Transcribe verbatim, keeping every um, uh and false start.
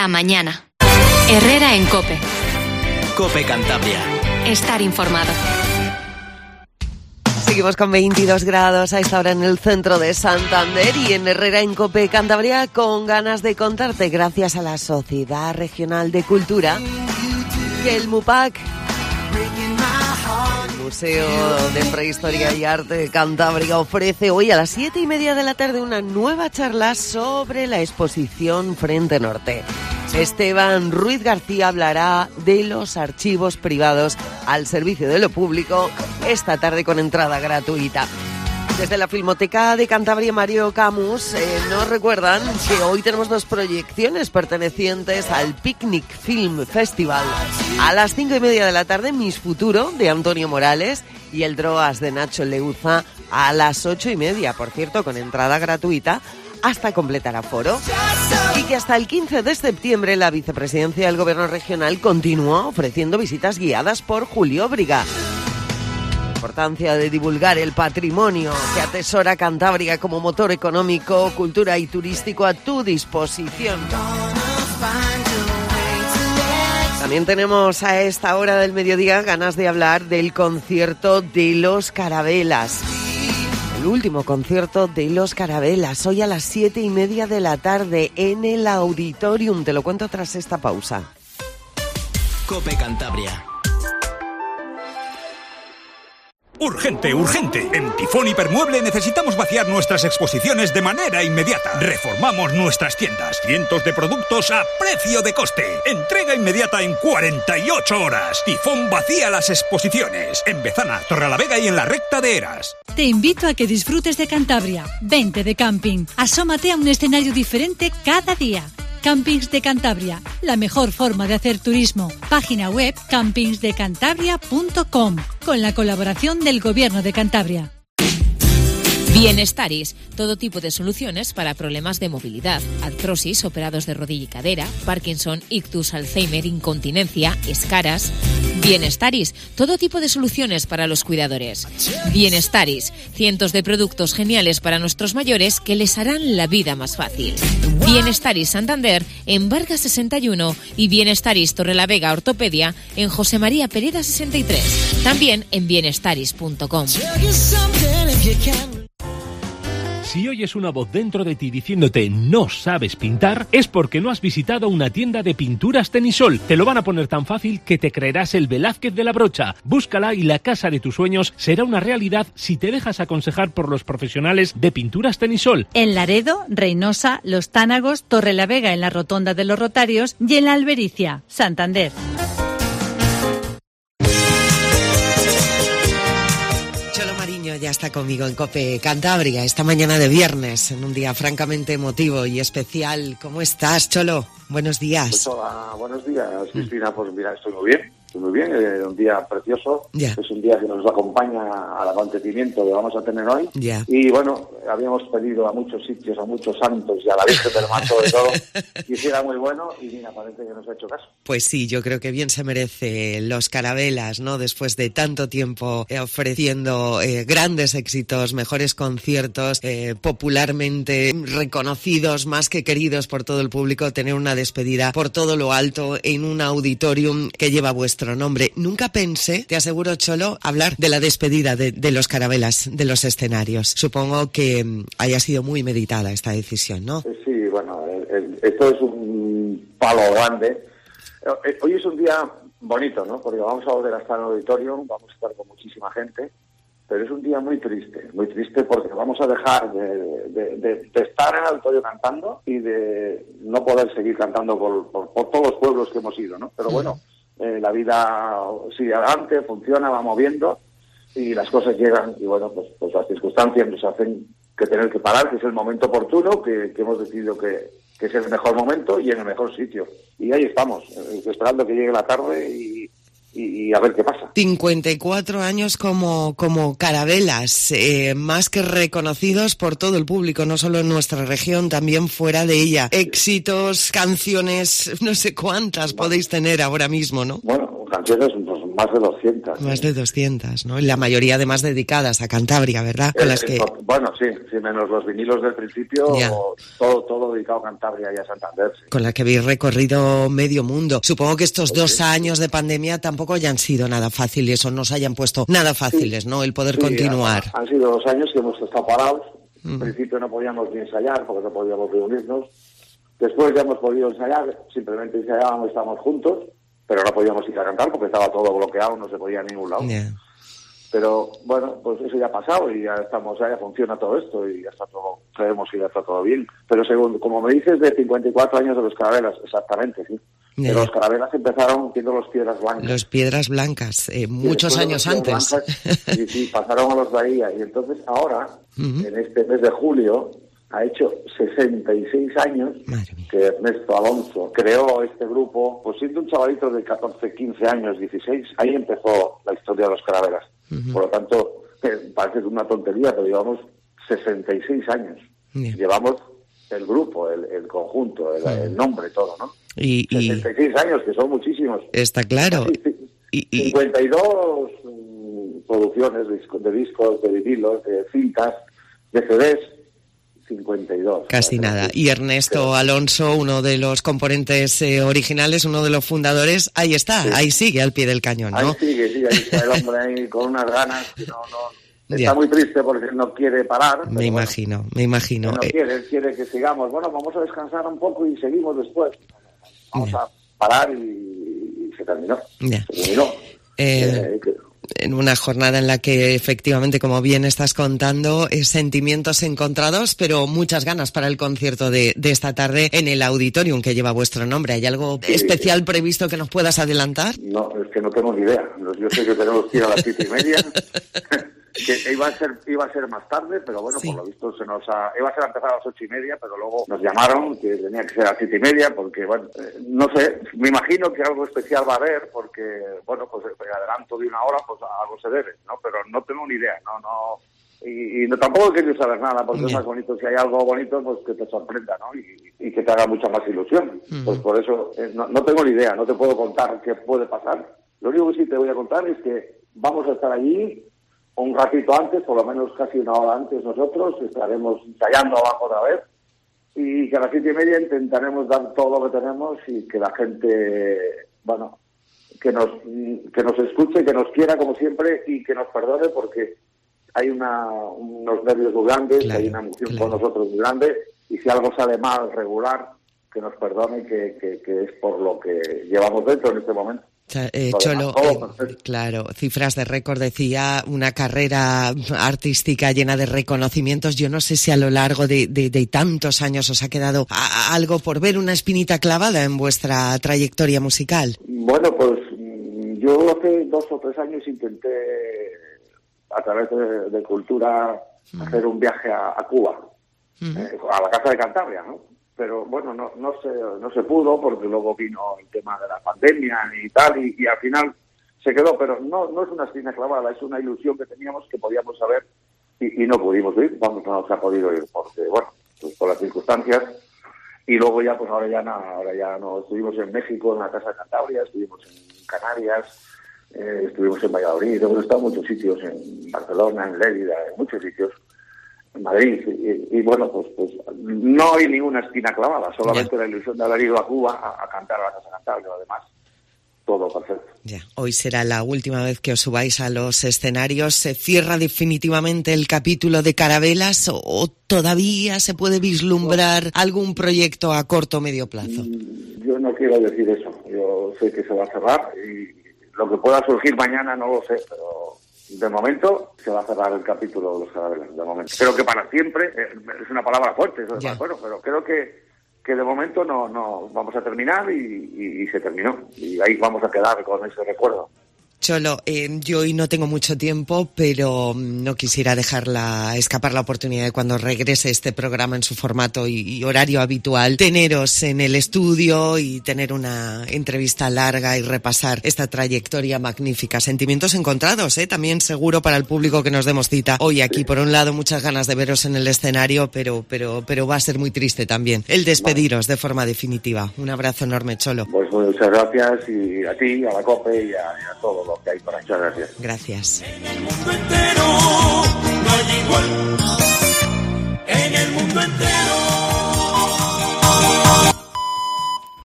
La mañana. Herrera en COPE. COPE Cantabria. Estar informado. Seguimos con veintidós grados a esta hora en el centro de Santander y en Herrera en COPE Cantabria, con ganas de contarte, gracias a la Sociedad Regional de Cultura, que el MUPAC, el Museo de Prehistoria y Arte de Cantabria, ofrece hoy a las siete y media de la tarde una nueva charla sobre la exposición Frente Norte. Esteban Ruiz García hablará de los archivos privados al servicio de lo público esta tarde con entrada gratuita. Desde la Filmoteca de Cantabria, Mario Camus, eh, nos recuerdan que hoy tenemos dos proyecciones pertenecientes al Picnic Film Festival. A las cinco y media de la tarde, Mis Futuro, de Antonio Morales, y El Drogas, de Nacho Leuza, a las ocho y media, por cierto, con entrada gratuita, hasta completar aforo. Y que hasta el quince de septiembre la Vicepresidencia del Gobierno Regional continúa ofreciendo visitas guiadas por Julio Briga. La importancia de divulgar el patrimonio que atesora Cantabria como motor económico, cultura y turístico a tu disposición. También tenemos a esta hora del mediodía ganas de hablar del concierto de Los Carabelas. El último concierto de Los Carabelas, hoy a las siete y media de la tarde en el Auditorium. Te lo cuento tras esta pausa. COPE Cantabria. ¡Urgente, urgente! En Tifón Hipermueble necesitamos vaciar nuestras exposiciones de manera inmediata. Reformamos nuestras tiendas. Cientos de productos a precio de coste. Entrega inmediata en cuarenta y ocho horas. Tifón vacía las exposiciones. En Bezana, Torrelavega y en la Recta de Eras. Te invito a que disfrutes de Cantabria. Vente de camping. Asómate a un escenario diferente cada día. Campings de Cantabria, la mejor forma de hacer turismo. Página web campings de cantabria punto com, con la colaboración del Gobierno de Cantabria. Bienestaris, todo tipo de soluciones para problemas de movilidad, artrosis, operados de rodilla y cadera, Parkinson, ictus, Alzheimer, incontinencia, escaras. Bienestaris, todo tipo de soluciones para los cuidadores. Bienestaris, cientos de productos geniales para nuestros mayores que les harán la vida más fácil. Bienestaris Santander en Vargas sesenta y uno y Bienestaris Torrelavega Ortopedia en José María Pereda sesenta y tres. También en bienestaris punto com. Si oyes una voz dentro de ti diciéndote no sabes pintar, es porque no has visitado una tienda de pinturas Tenisol. Te lo van a poner tan fácil que te creerás el Velázquez de la brocha. Búscala y la casa de tus sueños será una realidad si te dejas aconsejar por los profesionales de pinturas Tenisol. En Laredo, Reynosa, Los Tánagos, Torrelavega en la Rotonda de los Rotarios y en la Albericia, Santander. Ya está conmigo en COPE Cantabria esta mañana de viernes, en un día francamente emotivo y especial. ¿Cómo estás, Cholo? Buenos días. Pues hola, buenos días, Cristina. Pues mira, estoy muy bien, estoy muy bien. Es un día precioso. Yeah. Es un día que nos acompaña al acontecimiento que vamos a tener hoy. Yeah. Y bueno, habíamos pedido a muchos sitios, a muchos santos y a la Virgen del Mar sobre todo, que hiciera muy bueno y mira, parece que nos ha hecho caso. Pues sí, yo creo que bien se merece Los Carabelas, ¿no? Después de tanto tiempo eh, ofreciendo eh, grandes éxitos, mejores conciertos, eh, popularmente reconocidos, más que queridos por todo el público, tener una despedida por todo lo alto en un auditorium que lleva vuestro nombre. Nunca pensé, te aseguro, Cholo, hablar de la despedida de, de Los Carabelas, de los escenarios. Supongo que um, haya sido muy meditada esta decisión, ¿no? Sí, bueno, el, el, esto es un palo grande. Hoy es un día bonito, ¿no? Porque vamos a volver a estar en el auditorium, vamos a estar con muchísima gente, pero es un día muy triste, muy triste porque vamos a dejar de, de, de, de estar en el auditorio cantando y de no poder seguir cantando por, por, por todos los pueblos que hemos ido, ¿no? Pero bueno, eh, la vida sigue adelante, funciona, va moviendo y las cosas llegan y bueno, pues, pues las circunstancias nos hacen que tener que parar, que es el momento oportuno, que, que hemos decidido que, que es el mejor momento y en el mejor sitio. Y ahí estamos, eh, esperando que llegue la tarde y... Y, y a ver qué pasa. cincuenta y cuatro años como, como Carabelas, eh, más que reconocidos por todo el público, no solo en nuestra región, también fuera de ella. Éxitos, canciones, no sé cuántas bueno, podéis tener ahora mismo, ¿no? Bueno, canciones pues, más de doscientas. Más de doscientas, ¿no? Y la mayoría además dedicadas a Cantabria, ¿verdad? Con eh, las que... Bueno, sí, sí, menos los vinilos del principio, Ya. todo todo dedicado a Cantabria y a Santander. Sí. Con la que habéis recorrido medio mundo. Supongo que estos Pues dos sí. años de pandemia tampoco hayan sido nada fáciles o no os hayan puesto nada fáciles, Sí. ¿no? El poder Sí, continuar. Han, han sido dos años que hemos estado parados. Mm. Al principio no podíamos ni ensayar porque no podíamos reunirnos. Después ya hemos podido ensayar, simplemente ensayábamos, estábamos juntos, pero no podíamos ir a cantar porque estaba todo bloqueado, no se podía a ningún lado. Yeah. Pero bueno, pues eso ya ha pasado y ya estamos, ya funciona todo esto y ya está todo, creemos que ya está todo bien. Pero según, como me dices, de cincuenta y cuatro años de los Carabelas, exactamente, sí. Yeah. Pero los Carabelas empezaron siendo los Piedras Blancas. Los Piedras Blancas, eh, muchos Después de años los antes. Piedras Blancas, sí, sí, pasaron a los Bahía y entonces ahora, Ujú. en este mes de julio, ha hecho sesenta y seis años Madre mía. que Ernesto Alonso creó este grupo, pues siendo un chavalito de catorce, quince años, dieciséis, ahí empezó la historia de los Carabelas. Ujú. Por lo tanto, eh, parece una tontería, pero llevamos sesenta y seis años. Bien. Llevamos el grupo, el, el conjunto, el, el nombre, todo, ¿no? Y, y sesenta y seis años, que son muchísimos. está claro. Casi ci- Y, y- cincuenta y dos mm, producciones de, disco- de discos, de vinilos, de cintas, de C Ds, cincuenta y dos. Casi O sea, nada. que- Y Ernesto que- Alonso, uno de los componentes eh, originales, uno de los fundadores, ahí está, Sí. ahí sigue al pie del cañón, Ahí ¿no? sigue, sí, ahí está el hombre ahí con unas ganas que no, no... Está Ya. muy triste porque no quiere parar. pero Me bueno, imagino, me imagino. que no Eh, quiere, él quiere que sigamos. Bueno, vamos a descansar un poco y seguimos después. Vamos a parar y, y se terminó. Ya. Se terminó. Eh, Eh, que- en una jornada en la que efectivamente, como bien estás contando, eh, sentimientos encontrados, pero muchas ganas para el concierto de, de esta tarde en el auditorium que lleva vuestro nombre. ¿Hay algo Sí. especial previsto que nos puedas adelantar? No, es que no tengo ni idea. Yo sé que tenemos que ir a las siete y media. Que iba a ser iba a ser más tarde, pero bueno, Sí. por lo visto se nos ha... Iba a ser a empezar a las ocho y media, pero luego nos llamaron que tenía que ser a las siete y media, porque, bueno, eh, no sé, me imagino que algo especial va a haber, porque, bueno, pues el adelanto de una hora, pues algo se debe, ¿no? Pero no tengo ni idea, no, no... Y, y no, tampoco quiero saber nada, porque Ya. es más bonito, si hay algo bonito, pues que te sorprenda, ¿no? Y, y que te haga mucha más ilusión. Ujú. Pues por eso, eh, no, no tengo ni idea, no te puedo contar qué puede pasar. Lo único que sí te voy a contar es que vamos a estar allí un ratito antes, por lo menos casi una hora antes nosotros, estaremos ensayando abajo otra vez, y que a las siete y media intentaremos dar todo lo que tenemos y que la gente, bueno, que nos que nos escuche, que nos quiera como siempre y que nos perdone porque hay una unos nervios muy grandes, Claro, hay una emoción claro. con nosotros muy grande, y si algo sale mal, regular, que nos perdone, que, que, que es por lo que llevamos dentro en este momento. O sea, eh, Lo Cholo, demás, todo eh, perfecto. claro, cifras de récord, decía, una carrera artística llena de reconocimientos. Yo no sé si a lo largo de, de, de tantos años os ha quedado a- a algo por ver, una espinita clavada en vuestra trayectoria musical. Bueno, pues mm, yo hace dos o tres años intenté, a través de, de Cultura, hacer un viaje a, a Cuba, Ujú. eh, a la Casa de Cantabria, ¿no? Pero bueno, no, no se no se pudo porque luego vino el tema de la pandemia y tal, y, y al final se quedó, pero no no es una espina clavada, es una ilusión que teníamos que podíamos saber y, y no pudimos ir, vamos, no se ha podido ir porque, bueno, pues por las circunstancias. Y luego ya, pues ahora ya no, ahora ya no, estuvimos en México, en la Casa de Cantabria, estuvimos en Canarias, eh, estuvimos en Valladolid, hemos estado en muchos sitios, en Barcelona, en Lérida, en muchos sitios, en Madrid, y, y bueno, pues pues no hay ninguna espina clavada, solamente la ilusión de haber ido a Cuba a, a cantar a la Casa de Cantabria, lo demás, todo perfecto. Ya, hoy será la última vez que os subáis a los escenarios. ¿Se cierra definitivamente el capítulo de Carabelas o, o todavía se puede vislumbrar algún proyecto a corto o medio plazo? Yo no quiero decir eso, yo sé que se va a cerrar y lo que pueda surgir mañana no lo sé, pero de momento se va a cerrar el capítulo de los Carabelas, de momento. Creo que para siempre, eh, es una palabra fuerte, eso Ya. es bueno, pero creo que que de momento no no vamos a terminar y, y, y se terminó. Y ahí vamos a quedar con ese recuerdo. Cholo, eh, yo hoy no tengo mucho tiempo, pero no quisiera dejarla escapar la oportunidad de cuando regrese este programa en su formato y, y horario habitual, teneros en el estudio y tener una entrevista larga y repasar esta trayectoria magnífica. Sentimientos encontrados, ¿eh? También seguro para el público que nos demos cita hoy aquí. Por un lado, muchas ganas de veros en el escenario, pero, pero, pero va a ser muy triste también el despediros de forma definitiva. Un abrazo enorme, Cholo. Pues muchas gracias y a ti, a la COPE y a, y a todos lo que hay por ahí. Muchas gracias. Gracias. En el mundo entero no hay igual.